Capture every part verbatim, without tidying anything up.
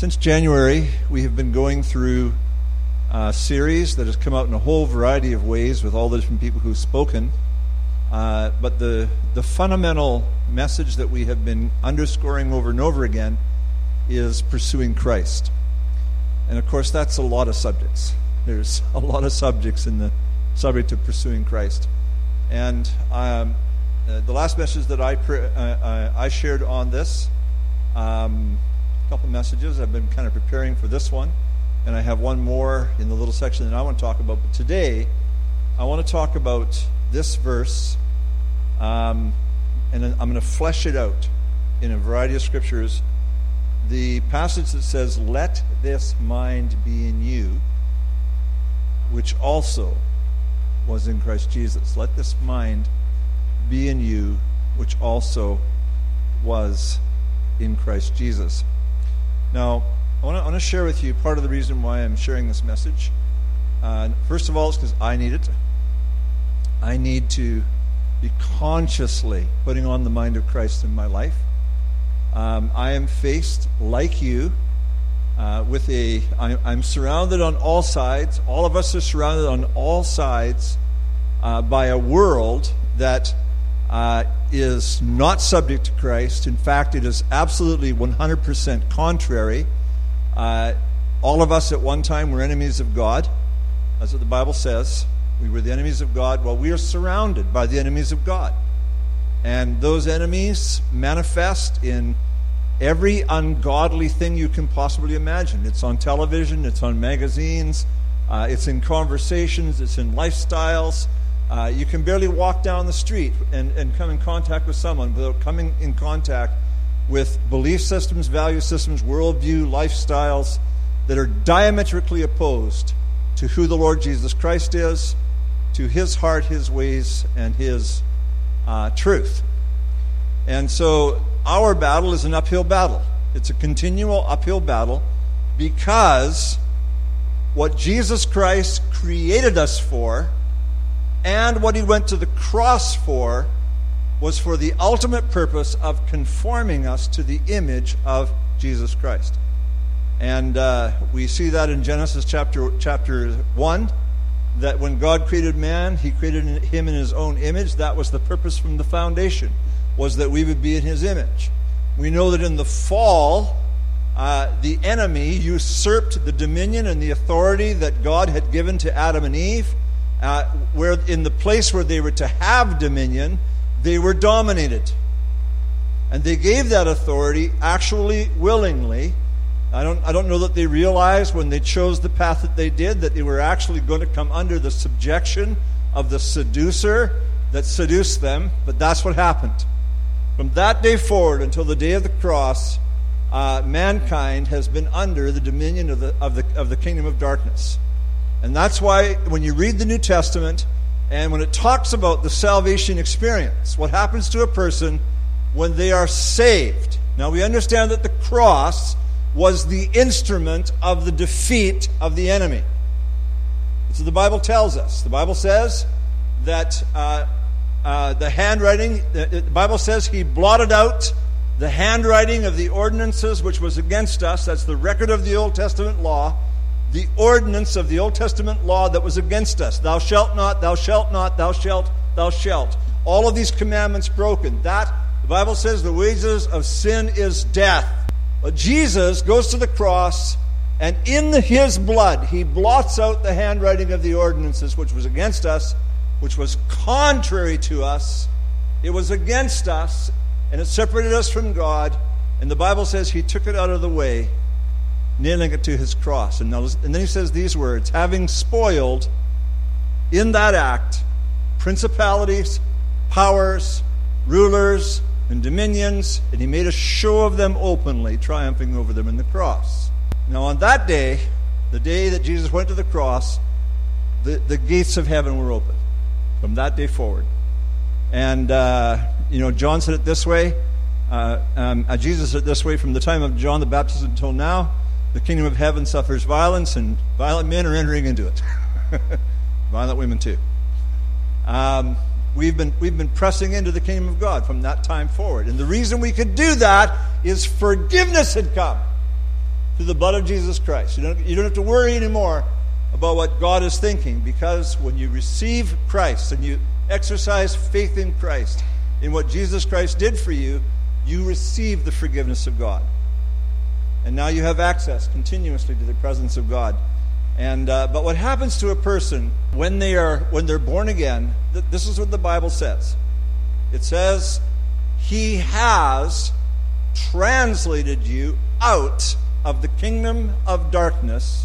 Since January, we have been going through a series that has come out in a whole variety of ways with all the different people who've spoken. Uh, but the, the fundamental message that we have been underscoring over and over again is pursuing Christ. And of course, that's a lot of subjects. There's a lot of subjects in the subject of pursuing Christ. And um, uh, the last message that I, pre- uh, I shared on this, um, couple messages. I've been kind of preparing for this one, and I have one more in the little section that I want to talk about. But today, I want to talk about this verse, um, and I'm going to flesh it out in a variety of scriptures. The passage that says, "Let this mind be in you, which also was in Christ Jesus." Let this mind be in you, which also was in Christ Jesus. Now, I want to, I want to share with you part of the reason why I'm sharing this message. Uh, first of all, it's because I need it. I need to be consciously putting on the mind of Christ in my life. Um, I am faced, like you, uh, with a... I, I'm surrounded on all sides. All of us are surrounded on all sides uh, by a world that uh, is not subject to Christ. In fact, it is absolutely one hundred percent contrary. Uh, all of us at one time were enemies of God. That's what the Bible says. We were the enemies of God. Well, we are surrounded by the enemies of God. And those enemies manifest in every ungodly thing you can possibly imagine. It's on television, it's on magazines, uh, it's in conversations, it's in lifestyles. Uh, you can barely walk down the street and, and come in contact with someone without coming in contact with belief systems, value systems, worldview, lifestyles that are diametrically opposed to who the Lord Jesus Christ is, to His heart, His ways, and His uh, truth. And so our battle is an uphill battle. It's a continual uphill battle because what Jesus Christ created us for and what He went to the cross for was for the ultimate purpose of conforming us to the image of Jesus Christ. And uh, we see that in Genesis chapter chapter one, that when God created man, He created him in His own image. That was the purpose from the foundation, was that we would be in His image. We know that in the fall, uh, the enemy usurped the dominion and the authority that God had given to Adam and Eve, uh, where in the place where they were to have dominion, they were dominated. And they gave that authority actually willingly. I don't, I don't know that they realized when they chose the path that they did that they were actually going to come under the subjection of the seducer that seduced them, but that's what happened. From that day forward until the day of the cross, uh, mankind has been under the dominion of the, of the, of the kingdom of darkness. And that's why when you read the New Testament, and when it talks about the salvation experience, what happens to a person when they are saved. Now we understand that the cross was the instrument of the defeat of the enemy. That's what the Bible tells us. The Bible says that uh, uh, the handwriting, the, the Bible says He blotted out the handwriting of the ordinances which was against us. That's the record of the Old Testament law. The ordinance of the Old Testament law that was against us. Thou shalt not, thou shalt not, thou shalt, thou shalt. All of these commandments broken. That, the Bible says, the wages of sin is death. But Jesus goes to the cross, and in the, His blood, He blots out the handwriting of the ordinances which was against us, which was contrary to us. It was against us, and it separated us from God. And the Bible says He took it out of the way, nailing it to His cross. And, now, and then He says these words, having spoiled in that act principalities, powers, rulers, and dominions, and He made a show of them openly, triumphing over them in the cross. Now on that day, the day that Jesus went to the cross, the, the gates of heaven were opened from that day forward. And, uh, you know, John said it this way, uh, um, uh, Jesus said it this way, from the time of John the Baptist until now, the kingdom of heaven suffers violence, and violent men are entering into it. Violent women too. Um, we've been we've been pressing into the kingdom of God from that time forward. And the reason we could do that is forgiveness had come. through the blood of Jesus Christ. You don't, you don't have to worry anymore about what God is thinking, because when you receive Christ and you exercise faith in Christ, in what Jesus Christ did for you, you receive the forgiveness of God. And now you have access continuously to the presence of God. And uh, but what happens to a person when they are when they're born again? Th- this is what the Bible says. It says, He has translated you out of the kingdom of darkness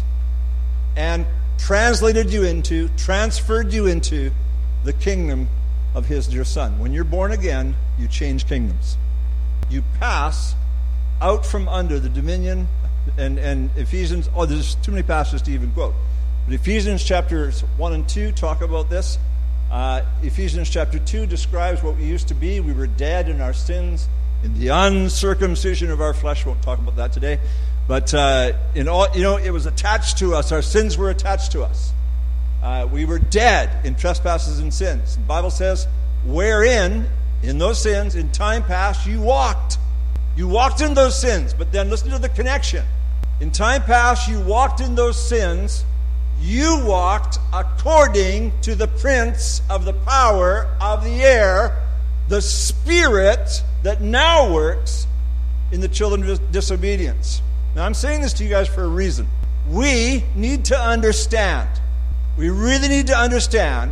and translated you into, transferred you into the kingdom of His dear Son. When you're born again, you change kingdoms. You pass out from under the dominion. And, and Ephesians, oh, there's too many passages to even quote. But Ephesians chapters one and two talk about this. Uh, Ephesians chapter two describes what we used to be. We were dead in our sins, in the uncircumcision of our flesh. Won't talk about that today. But uh, in all, you know, it was attached to us. Our sins were attached to us. Uh, we were dead in trespasses and sins. The Bible says, wherein, in those sins, in time past, you walked. You walked in those sins. But then listen to the connection. In time past, you walked in those sins. You walked according to the prince of the power of the air, the spirit that now works in the children of disobedience. Now, I'm saying this to you guys for a reason. We need to understand, we really need to understand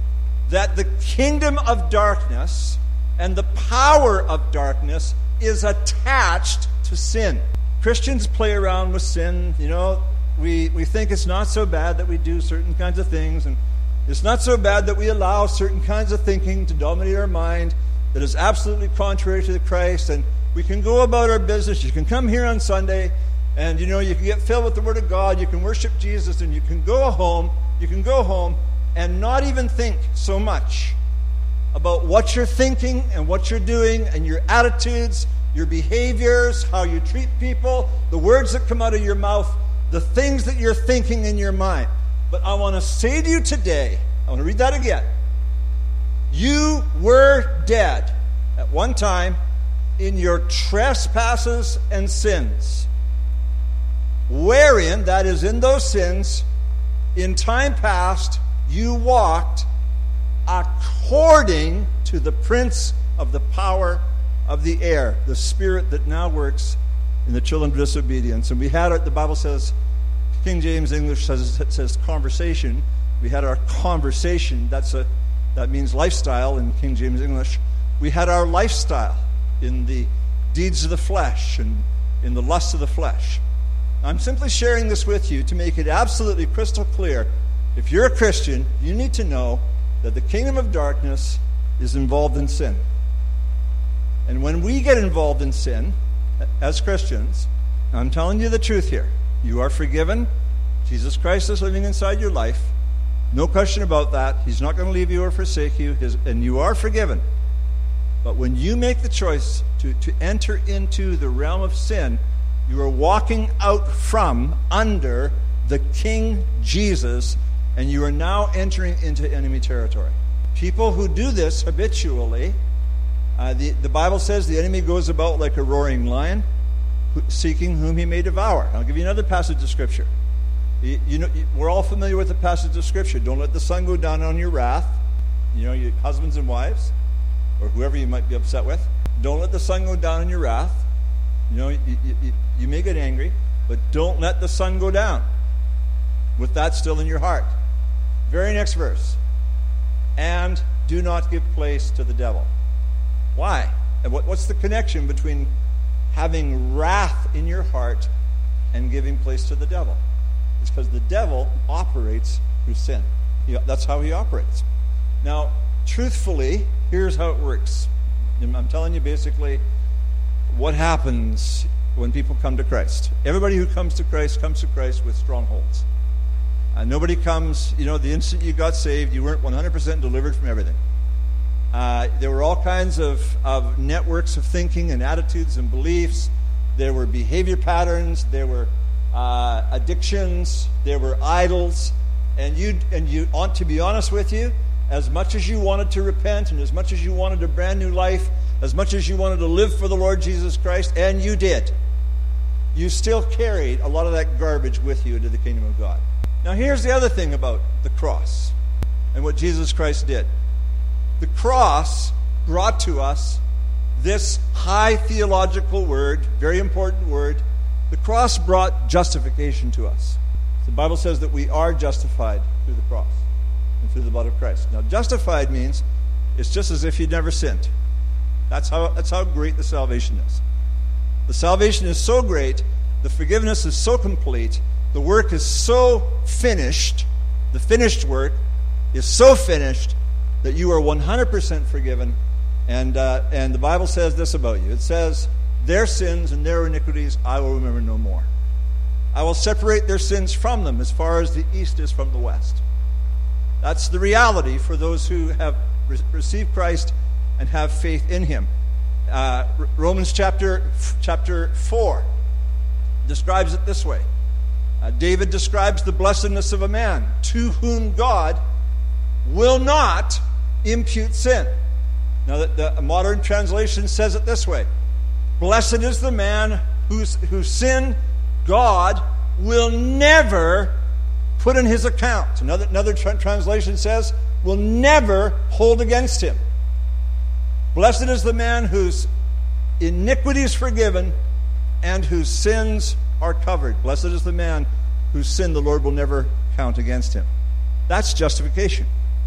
that the kingdom of darkness and the power of darkness is attached to sin. Christians play around with sin. You know, we, we think it's not so bad that we do certain kinds of things, and it's not so bad that we allow certain kinds of thinking to dominate our mind that is absolutely contrary to the Christ, and we can go about our business. You can come here on Sunday, and you know, you can get filled with the Word of God, you can worship Jesus, and you can go home, you can go home and not even think so much about what you're thinking and what you're doing and your attitudes, your behaviors, how you treat people, the words that come out of your mouth, the things that you're thinking in your mind. But I want to say to you today, I want to read that again. You were dead at one time in your trespasses and sins, wherein, that is, in those sins, in time past, you walked according to the prince of the power of the air, the spirit that now works in the children of disobedience. And we had, our, the Bible says, King James English says, it says conversation. We had our conversation. That's a that means lifestyle in King James English. We had our lifestyle in the deeds of the flesh and in the lusts of the flesh. I'm simply sharing this with you to make it absolutely crystal clear. If you're a Christian, you need to know that the kingdom of darkness is involved in sin. And when we get involved in sin, as Christians, I'm telling you the truth here. You are forgiven. Jesus Christ is living inside your life. No question about that. He's not going to leave you or forsake you. His, and you are forgiven. But when you make the choice to, to enter into the realm of sin, you are walking out from under the King Jesus, and you are now entering into enemy territory. People who do this habitually, uh, the, the Bible says the enemy goes about like a roaring lion, seeking whom he may devour. I'll give you another passage of Scripture. You, you know, we're all familiar with the passage of Scripture. Don't let the sun go down on your wrath. You know, your husbands and wives, or whoever you might be upset with. Don't let the sun go down on your wrath. You know, you, you, you may get angry, but don't let the sun go down with that still in your heart. Very next verse. And do not give place to the devil. Why? And what, what's the connection between having wrath in your heart and giving place to the devil? It's because the devil operates through sin. He, that's how he operates. Now, truthfully, here's how it works. I'm telling you basically what happens when people come to Christ. Everybody who comes to Christ comes to Christ with strongholds. Uh, nobody comes, you know, the instant you got saved, you weren't one hundred percent delivered from everything. Uh, there were all kinds of, of networks of thinking and attitudes and beliefs. There were behavior patterns. There were uh, addictions. There were idols. And you, and you, ought to be honest with you, as much as you wanted to repent and as much as you wanted a brand new life, as much as you wanted to live for the Lord Jesus Christ, and you did, you still carried a lot of that garbage with you into the kingdom of God. Now here's the other thing about the cross and what Jesus Christ did. The cross brought to us this high theological word, very important word. The cross brought justification to us. The Bible says that we are justified through the cross and through the blood of Christ. Now, justified means it's just as if you'd never sinned. That's how, that's how great the salvation is. The salvation is so great, the forgiveness is so complete, the work is so finished, the finished work is so finished that you are one hundred percent forgiven. And uh, and the Bible says this about you. It says, their sins and their iniquities I will remember no more. I will separate their sins from them as far as the east is from the west. That's the reality for those who have re- received Christ and have faith in him. Uh, Romans chapter chapter four describes it this way. Uh, David describes the blessedness of a man to whom God will not impute sin. Now, the, the modern translation says it this way. Blessed is the man whose, whose sin God will never put in his account. Another, another tra- translation says, will never hold against him. Blessed is the man whose iniquity is forgiven and whose sins are covered. Blessed is the man whose sin the Lord will never count against him. That's justification.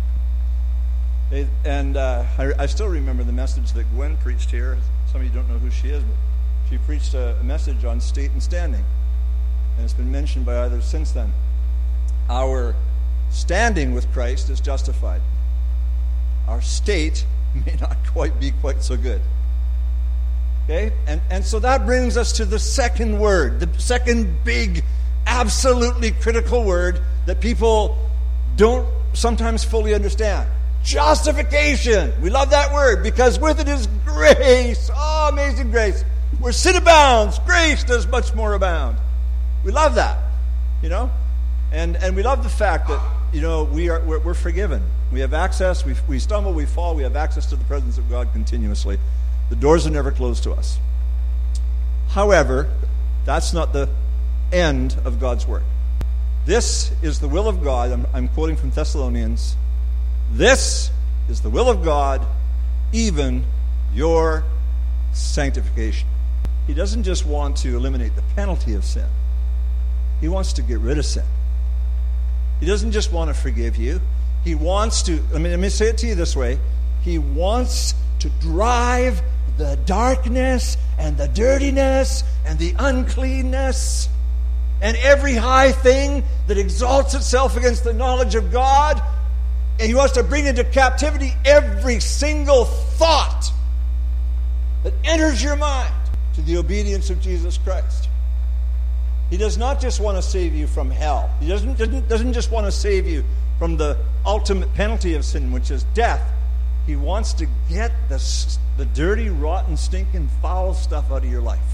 They, and uh, I, I still remember the message that Gwen preached here. Some of you don't know who she is, but she preached a, a message on state and standing. And it's been mentioned by others since then. Our standing with Christ is justified. Our state may not quite be quite so good. Okay? And, and so that brings us to the second word, the second big, absolutely critical word that people don't sometimes fully understand. Justification. We love that word because with it is grace. Oh, amazing grace. Where sin abounds, grace does much more abound. We love that, you know? And and we love the fact that, you know, we are, we're, we're forgiven. We have access. We, we stumble, we fall. We have access to the presence of God continuously. The doors are never closed to us. However, that's not the end of God's work. This is the will of God. I'm, I'm quoting from Thessalonians. This is the will of God, even your sanctification. He doesn't just want to eliminate the penalty of sin. He wants to get rid of sin. He doesn't just want to forgive you. He wants to, I mean, let me say it to you this way. He wants to drive the darkness and the dirtiness and the uncleanness and every high thing that exalts itself against the knowledge of God. And he wants to bring into captivity every single thought that enters your mind to the obedience of Jesus Christ. He does not just want to save you from hell. He doesn't, doesn't, doesn't just want to save you from the ultimate penalty of sin, which is death. He wants to get the, the dirty, rotten, stinking, foul stuff out of your life.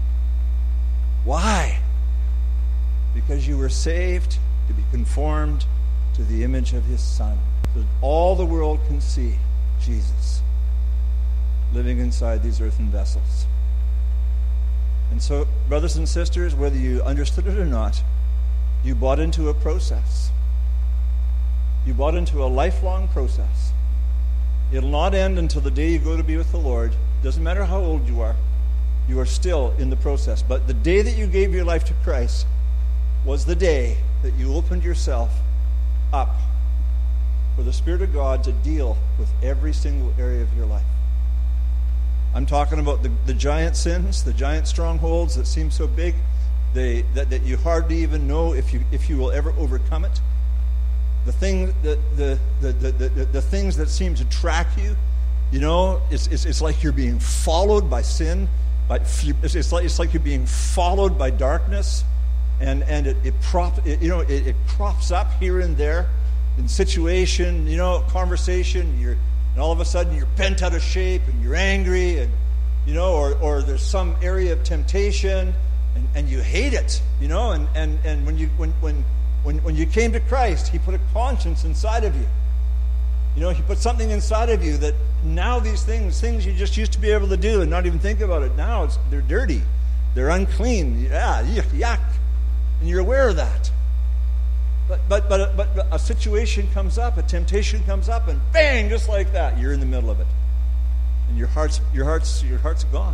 Why? Because you were saved to be conformed to the image of his Son, so that all the world can see Jesus living inside these earthen vessels. And so, brothers and sisters, whether you understood it or not, you bought into a process. You bought into a lifelong process. It'll not end until the day you go to be with the Lord. Doesn't matter how old you are, you are still in the process. But the day that you gave your life to Christ was the day that you opened yourself up for the Spirit of God to deal with every single area of your life. I'm talking about the, the giant sins, the giant strongholds that seem so big they, that, that you hardly even know if you if you will ever overcome it. The thing the the, the, the, the, the things that seem to track you, you know, it's, it's, it's like you're being followed by sin. By, it's, like, it's like you're being followed by darkness. And and it, it prop it, you know it, it crops up here and there in situation, you know, conversation. You're and all of a sudden you're bent out of shape and you're angry, and you know, or or there's some area of temptation and, and you hate it, you know. And, and, and when you when, when when when you came to Christ, He put a conscience inside of you. You know, He put something inside of you that now these things things you just used to be able to do and not even think about it. Now it's they're dirty. They're unclean. Yeah, yuck. And you're aware of that. But, but, but, but a situation comes up, a temptation comes up, and bang, just like that, you're in the middle of it. And your heart's, your heart's, your heart's gone.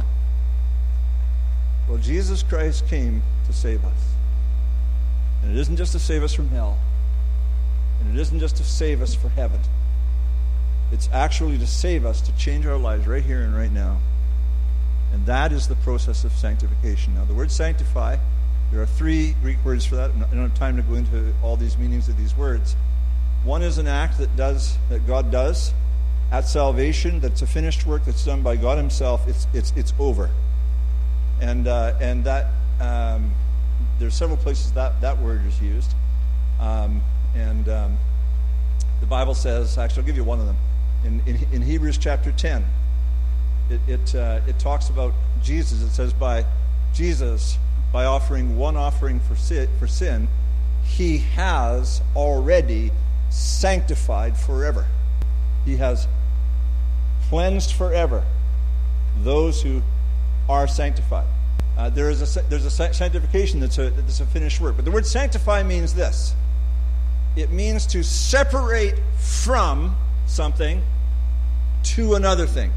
Well, Jesus Christ came to save us. And it isn't just to save us from hell. And it isn't just to save us for heaven. It's actually to save us, to change our lives right here and right now. And that is the process of sanctification. Now, the word sanctify, there are three Greek words for that. I don't have time to go into all these meanings of these words. One is an act that does that God does at salvation. That's a finished work that's done by God Himself. It's it's it's over. And uh, and that um, there's several places that that word is used. Um, and um, the Bible says, actually, I'll give you one of them. In in, in Hebrews chapter ten, it it uh, it talks about Jesus. It says by Jesus. By offering one offering for sin, for sin, He has already sanctified forever. He has cleansed forever those who are sanctified. Uh, there is a there's a sanctification that's a that's a finished work. But the word sanctify means this. It means to separate from something to another thing.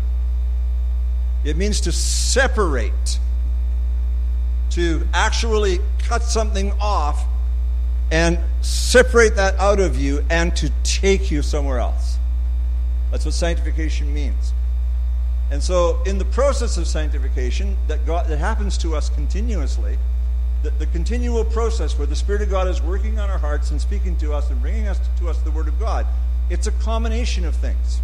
It means to separate. To actually cut something off and separate that out of you and to take you somewhere else. That's what sanctification means. And so in the process of sanctification that God that happens to us continuously, the, the continual process where the Spirit of God is working on our hearts and speaking to us and bringing us to us the Word of God, it's a combination of things.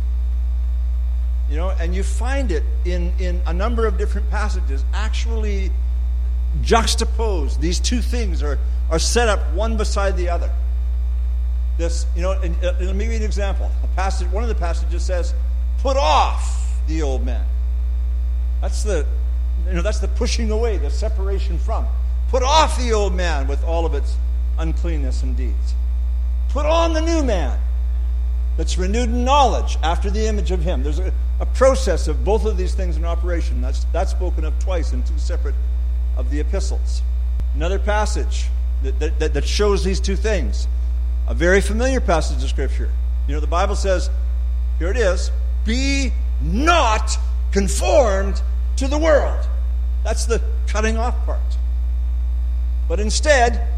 You know, and you find it in, in a number of different passages actually juxtaposed. These two things are, are set up one beside the other. This, you know, and, uh, let me give you an example. A passage, one of the passages says, "Put off the old man." That's the, you know, that's the pushing away, the separation from. Put off the old man with all of its uncleanness and deeds. Put on the new man that's renewed in knowledge after the image of Him. There's a, a process of both of these things in operation. That's that's spoken of twice in two separate of the epistles. Another passage that, that, that shows these two things. A very familiar passage of Scripture. You know, the Bible says, here it is, "Be not conformed to the world." That's the cutting off part. But instead,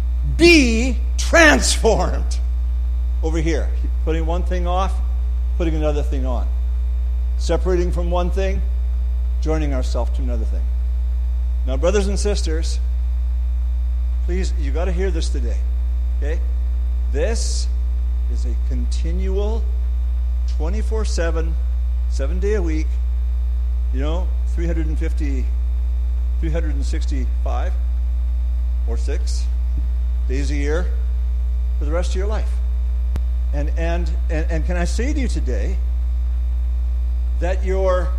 be transformed. Over here, putting one thing off, putting another thing on. Separating from one thing, joining ourselves to another thing. Now, brothers and sisters, please, you got to hear this today, okay? This is a continual, twenty-four seven, seven day a week, you know, three hundred fifty, three hundred sixty-five or six days a year for the rest of your life. And and and, and can I say to you today that your,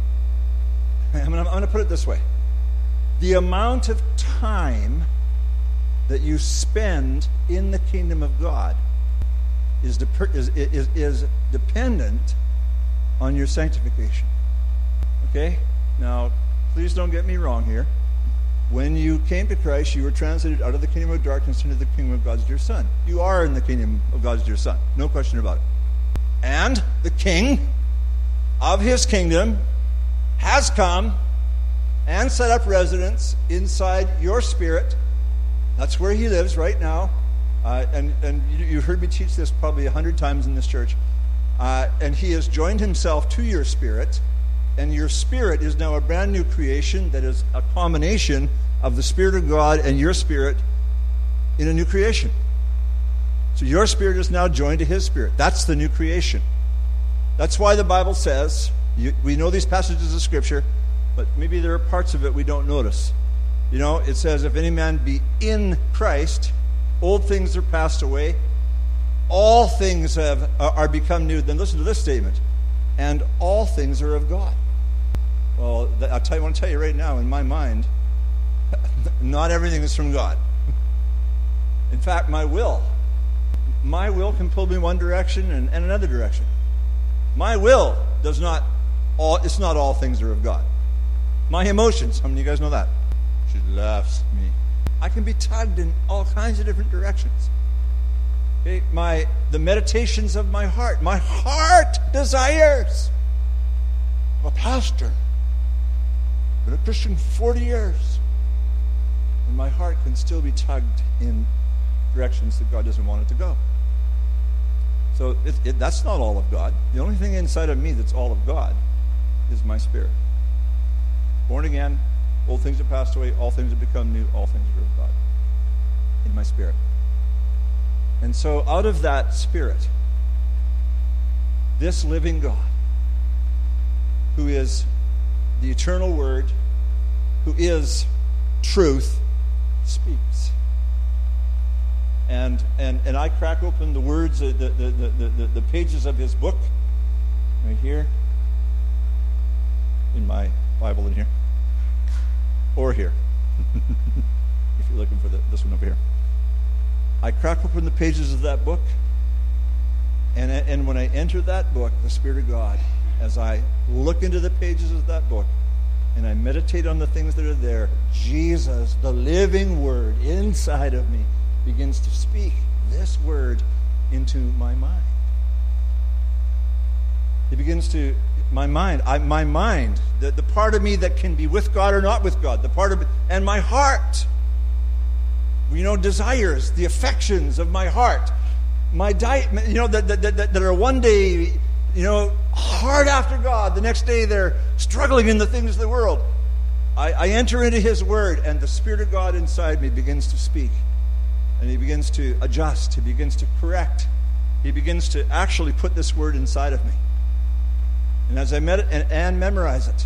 I'm going, I'm going to put it this way. The amount of time that you spend in the kingdom of God is, de- is, is, is dependent on your sanctification. Okay? Now, please don't get me wrong here. When you came to Christ, you were translated out of the kingdom of darkness into the kingdom of God's dear Son. You are in the kingdom of God's dear Son. No question about it. And the King of His kingdom has come and set up residence inside your spirit. That's where He lives right now. Uh, and and you, you've heard me teach this probably a hundred times in this church. Uh, and He has joined Himself to your spirit. And your spirit is now a brand new creation that is a combination of the Spirit of God and your spirit in a new creation. So your spirit is now joined to His spirit. That's the new creation. That's why the Bible says, you, we know these passages of Scripture, but maybe there are parts of it we don't notice. You know, it says, if any man be in Christ, old things are passed away, all things have are, are become new. Then listen to this statement, and all things are of God. Well, I'll tell you, I want to tell you right now, in my mind, not everything is from God. In fact, my will, my will can pull me one direction and, and another direction. My will does not, all, it's not all things are of God. My emotions, how many of you guys know that? She laughs at me. I can be tugged in all kinds of different directions. Okay, my the meditations of my heart. My heart desires. I'm a pastor. I've been a Christian for forty years. And my heart can still be tugged in directions that God doesn't want it to go. So it, it, that's not all of God. The only thing inside of me that's all of God is my spirit. Born again, old things have passed away, all things have become new, all things are of God. In my spirit. And so out of that spirit, this living God, who is the eternal Word, who is truth, speaks. And and and I crack open the words, the the the, the, the, the pages of his book, right here, in my Bible in here, or here, if you're looking for the, this one over here. I crack open the pages of that book, and and when I enter that book, the Spirit of God, as I look into the pages of that book, and I meditate on the things that are there, Jesus, the living Word inside of me, begins to speak this Word into my mind. He begins to, my mind, I, my mind, the, the part of me that can be with God or not with God, the part of it, and my heart, you know, desires, the affections of my heart, my diet, you know, that, that, that, that are one day, you know, hard after God, the next day they're struggling in the things of the world. I, I enter into His Word, and the Spirit of God inside me begins to speak. And He begins to adjust. He begins to correct. He begins to actually put this Word inside of me. And as I med- and, and memorize it,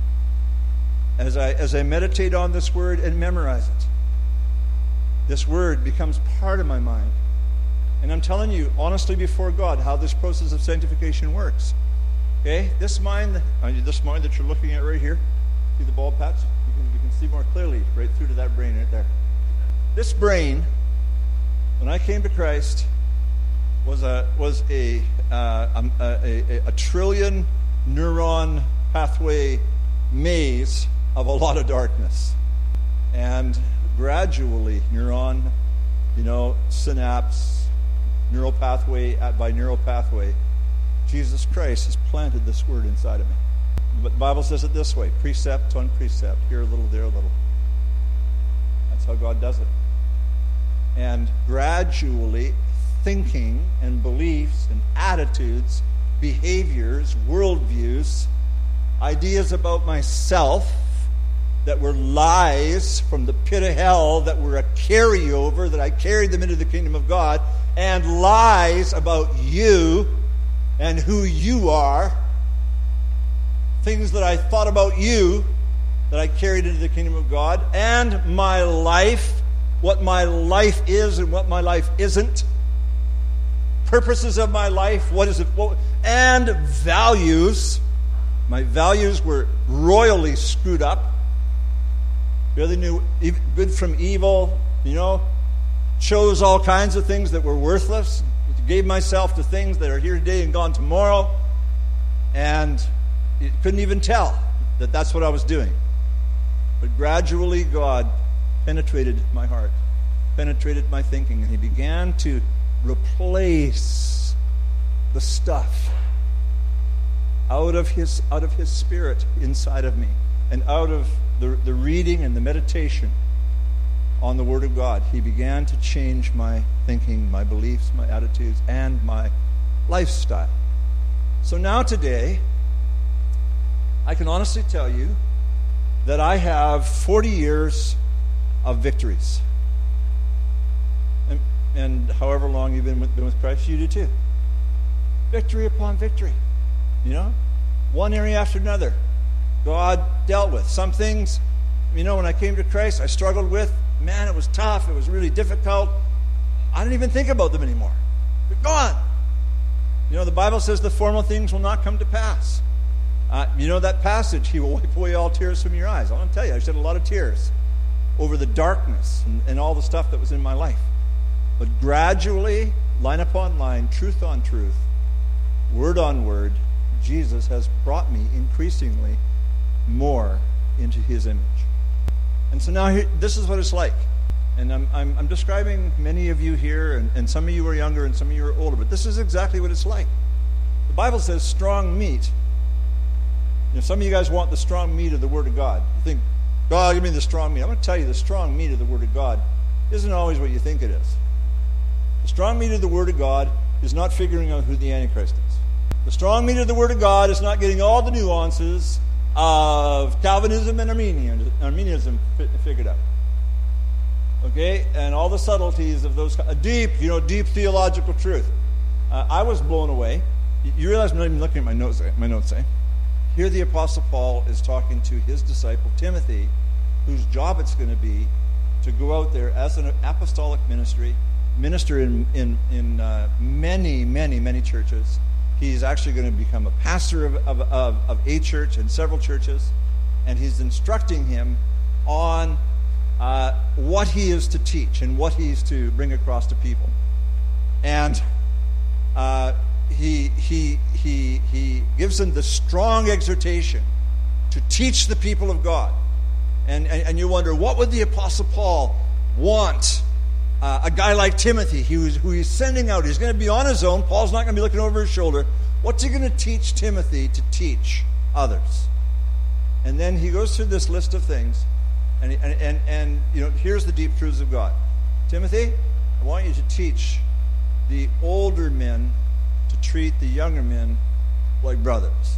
as I as I meditate on this Word and memorize it, this Word becomes part of my mind. And I'm telling you, honestly before God, how this process of sanctification works. Okay? This mind, this mind that you're looking at right here, see the bald patch? You can, you can see more clearly right through to that brain right there. This brain, when I came to Christ, was a was a uh, a, a, a trillion neuron pathway maze of a lot of darkness, and gradually, neuron, you know, synapse, neural pathway by neural pathway, Jesus Christ has planted this Word inside of me. But the Bible says it this way: precept on precept, here a little, there a little. That's how God does it. And gradually, thinking and beliefs and attitudes, behaviors, worldviews, ideas about myself that were lies from the pit of hell, that were a carryover, that I carried them into the kingdom of God, and lies about you and who you are, things that I thought about you that I carried into the kingdom of God, and my life, what my life is and what my life isn't, purposes of my life, what is it, what, and values. My values were royally screwed up. Really knew good from evil, you know, chose all kinds of things that were worthless, gave myself to things that are here today and gone tomorrow, and couldn't even tell that that's what I was doing. But gradually God penetrated my heart, penetrated my thinking, and He began to replace the stuff out of his out of his Spirit inside of me, and out of the, the reading and the meditation on the Word of God. He began to change my thinking, my beliefs, my attitudes, and my lifestyle. So now today, I can honestly tell you that I have forty years of victories. And, and however long you've been with, been with Christ, you do too. Victory upon victory. You know? One area after another. God dealt with. Some things, you know, when I came to Christ, I struggled with. Man, it was tough. It was really difficult. I didn't even think about them anymore. They're gone. You know, the Bible says the formal things will not come to pass. Uh, you know that passage, He will wipe away all tears from your eyes. I want to tell you, I shed a lot of tears over the darkness and, and all the stuff that was in my life. But gradually, line upon line, truth on truth, word on word, Jesus has brought me increasingly more into His image. And so now here, this is what it's like. And I'm, I'm, I'm describing many of you here, and, and some of you are younger and some of you are older, but this is exactly what it's like. The Bible says strong meat. You know, some of you guys want the strong meat of the Word of God. You think, God, give me the strong meat. I'm going to tell you, the strong meat of the Word of God isn't always what you think it is. The strong meat of the Word of God is not figuring out who the Antichrist is. The strong meat of the Word of God is not getting all the nuances of Calvinism and Arminian, Arminianism figured out. Okay? And all the subtleties of those, a deep, you know, deep theological truth. Uh, I was blown away. You realize I'm not even looking at my notes, my notes, eh? Here the Apostle Paul is talking to his disciple Timothy, whose job it's going to be to go out there as an apostolic ministry, minister in, in, in uh, many, many, many churches. He's actually going to become a pastor of, of, of, of a church and several churches, and he's instructing him on uh, what he is to teach and what he's to bring across to people. And uh, he, he, he, he gives them the strong exhortation to teach the people of God. And, and, and you wonder, what would the Apostle Paul want uh, a guy like Timothy, who, is, who he's sending out? He's going to be on his own. Paul's not going to be looking over his shoulder. What's he going to teach Timothy to teach others? And then he goes through this list of things, and, and, and, and you know, here's the deep truths of God. Timothy, I want you to teach the older men to treat the younger men like brothers.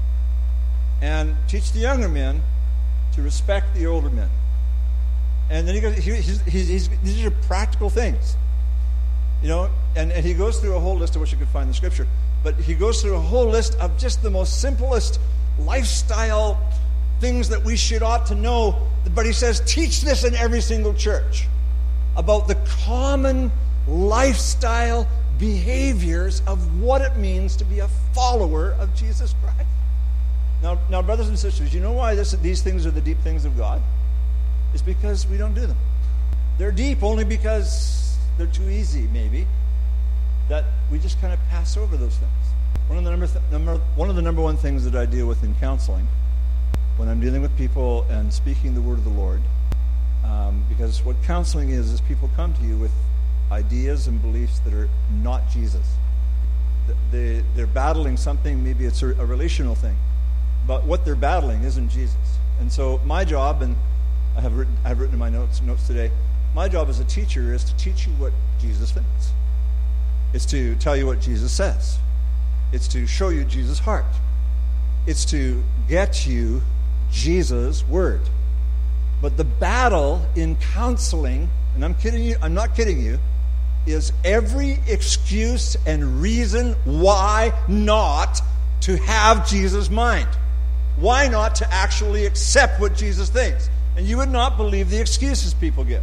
And teach the younger men to respect the older men. And then he goes, he, he's, he's, he's, these are practical things. You know, and, and he goes through a whole list of what you could find in the Scripture. But he goes through a whole list of just the most simplest lifestyle things that we should ought to know. But he says, teach this in every single church about the common lifestyle behaviors of what it means to be a follower of Jesus Christ. Now, now, brothers and sisters, you know why this, these things are the deep things of God? It's because we don't do them. They're deep only because they're too easy, maybe, that we just kind of pass over those things. One of the number, th- number one of the number one things that I deal with in counseling, when I'm dealing with people and speaking the word of the Lord, um, because what counseling is is people come to you with ideas and beliefs that are not Jesus. They, they're battling something. Maybe it's a, a relational thing. But what they're battling isn't Jesus. And so my job, and I have written, I have written in my notes, notes today, my job as a teacher is to teach you what Jesus thinks. It's to tell you what Jesus says. It's to show you Jesus' heart. It's to get you Jesus' word. But the battle in counseling, and I'm kidding you, I'm not kidding you, is every excuse and reason why not to have Jesus' mind. Why not to actually accept what Jesus thinks? And you would not believe the excuses people give.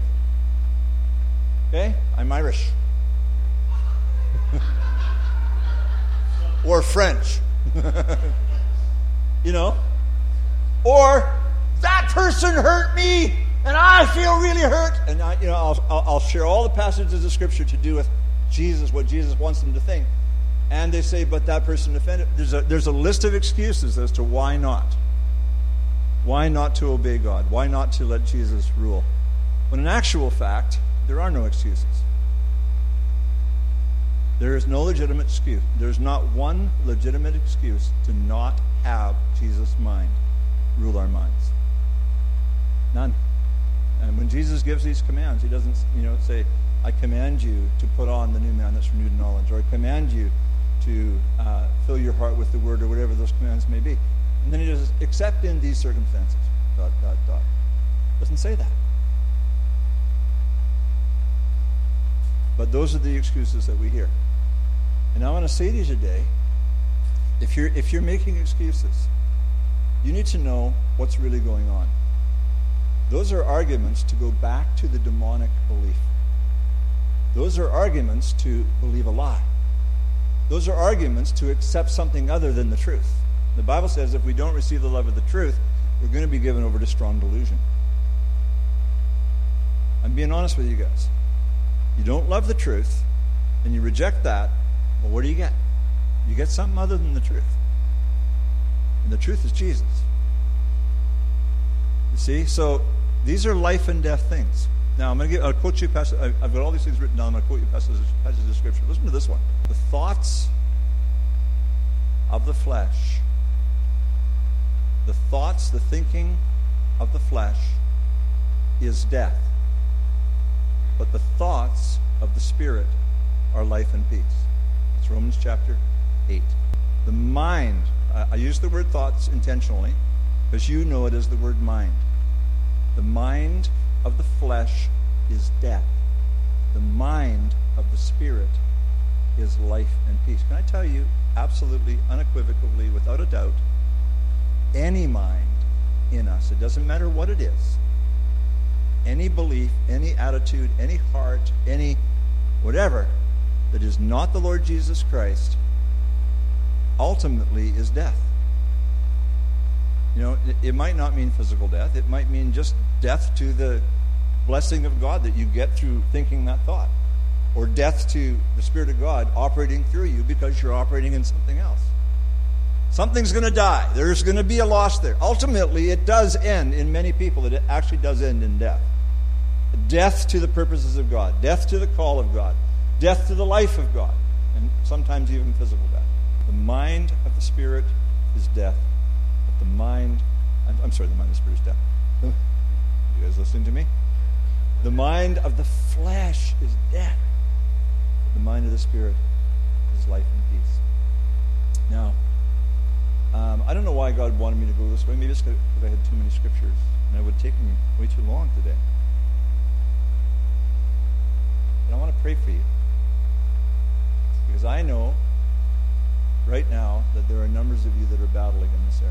Okay? I'm Irish. Or French. You know? Or, that person hurt me, and I feel really hurt. And I, you know, I'll, I'll, I'll share all the passages of Scripture to do with Jesus, what Jesus wants them to think. And they say, but that person offended. There's a, there's a list of excuses as to why not. Why not to obey God? Why not to let Jesus rule? When in actual fact, there are no excuses. There is no legitimate excuse. There's not one legitimate excuse to not have Jesus' mind rule our minds. None. And when Jesus gives these commands, he doesn't, you know, say, I command you to put on the new man that's renewed in knowledge, or I command you to uh, fill your heart with the word, or whatever those commands may be. And then he says, except in these circumstances, dot, dot, dot. Doesn't say that. But those are the excuses that we hear. And I want to say to you today, if you're, if you're making excuses, you need to know what's really going on. Those are arguments to go back to the demonic belief. Those are arguments to believe a lie. Those are arguments to accept something other than the truth. The Bible says if we don't receive the love of the truth, we're going to be given over to strong delusion. I'm being honest with you guys. You don't love the truth, and you reject that, well, what do you get? You get something other than the truth. And the truth is Jesus. You see? So These are life and death things. Now, I'm going to give, I'll quote you passage. I've got all these things written down. I'm going to quote you passages, passages of Scripture. Listen to this one. The thoughts of the flesh, the thoughts, the thinking of the flesh is death. But the thoughts of the Spirit are life and peace. That's Romans chapter eight. The mind, I, I use the word thoughts intentionally because you know it as the word mind. The mind of the flesh is death. The mind of the Spirit is life and peace. Can I tell you, absolutely, unequivocally, without a doubt, any mind in us, it doesn't matter what it is, any belief, any attitude, any heart, any whatever that is not the Lord Jesus Christ, ultimately is death. You know, it, it might not mean physical death. It might mean just death to the blessing of God that you get through thinking that thought. Or death to the Spirit of God operating through you because you're operating in something else. Something's going to die. There's going to be a loss there. Ultimately, it does end in many people. It actually does end in death. Death to the purposes of God. Death to the call of God. Death to the life of God. And sometimes even physical death. The mind of the Spirit is death. But the mind... I'm, I'm sorry, the mind of the Spirit is death. You guys listening to me? The mind of the flesh is death. But the mind of the Spirit is life and peace. Now, um, I don't know why God wanted me to go this way. Maybe it's because I had too many scriptures, and it would take me way too long today. But I want to pray for you. Because I know right now that there are numbers of you that are battling in this area.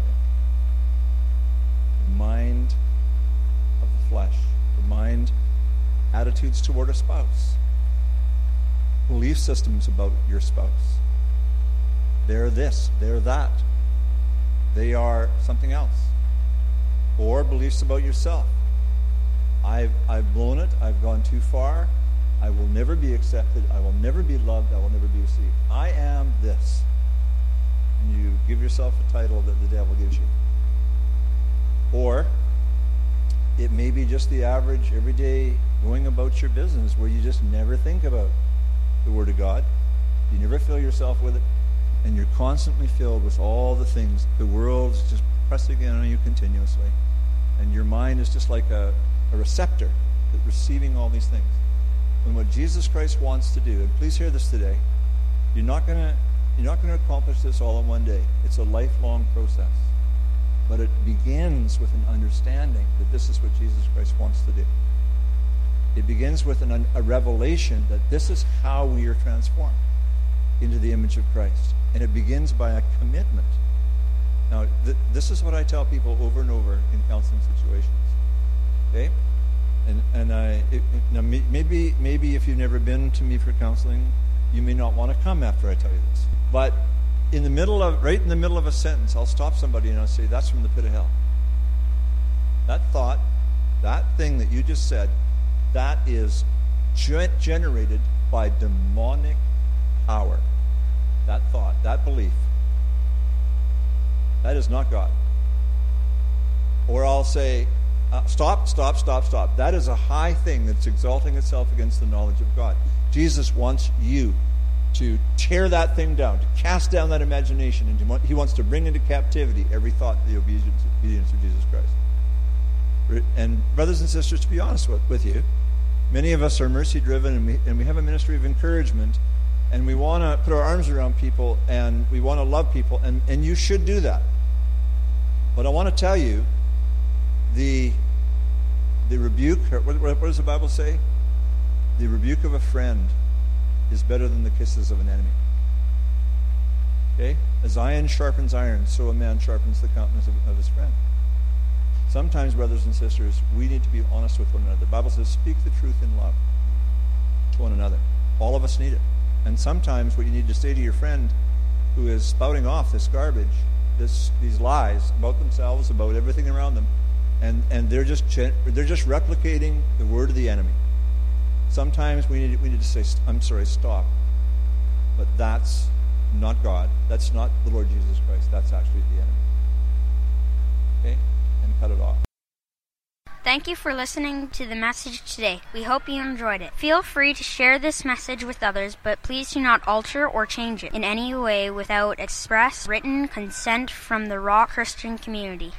The mind of the flesh. The mind, attitudes toward a spouse. Belief systems about your spouse. They're this, they're that. They are something else. Or beliefs about yourself. I've, I've blown it. I've gone too far. I will never be accepted. I will never be loved. I will never be received. I am this. And you give yourself a title that the devil gives you. Or it may be just the average, everyday going about your business where you just never think about the Word of God. You never fill yourself with it. And you're constantly filled with all the things. The world is just pressing in on you continuously. And your mind is just like a, a receptor that's receiving all these things. And what Jesus Christ wants to do, and please hear this today, you're not going to you're not going to accomplish this all in one day. It's a lifelong process. But it begins with an understanding that this is what Jesus Christ wants to do. It begins with an, a revelation that this is how we are transformed into the image of Christ. And it begins by a commitment. Now, th- this is what I tell people over and over in counseling situations. Okay? And and I it, it, now maybe maybe if you've never been to me for counseling, you may not want to come after I tell you this. But in the middle of right in the middle of a sentence, I'll stop somebody and I'll say, "That's from the pit of hell." That thought, that thing that you just said, that is ge- generated by demonic power. That thought, that belief, that is not God. Or I'll say, uh, stop, stop, stop, stop. That is a high thing that's exalting itself against the knowledge of God. Jesus wants you to tear that thing down, to cast down that imagination, and to, he wants to bring into captivity every thought of the obedience, obedience of Jesus Christ. And brothers and sisters, to be honest with, with you, many of us are mercy-driven, and we, and we have a ministry of encouragement, and we want to put our arms around people, and we want to love people, and, and you should do that. But I want to tell you, the the rebuke, what, what does the Bible say? The rebuke of a friend is better than the kisses of an enemy. Okay? As iron sharpens iron, so a man sharpens the countenance of, of his friend. Sometimes, brothers and sisters, we need to be honest with one another. The Bible says, speak the truth in love to one another. All of us need it. And sometimes what you need to say to your friend who is spouting off this garbage, this these lies about themselves, about everything around them, and, and they're just they're just replicating the word of the enemy. Sometimes we need we need to say, I'm sorry, stop. But that's not God. That's not the Lord Jesus Christ. That's actually the enemy. Okay? And cut it off. Thank you for listening to the message today. We hope you enjoyed it. Feel free to share this message with others, but please do not alter or change it in any way without express written consent from the Rock Christian community.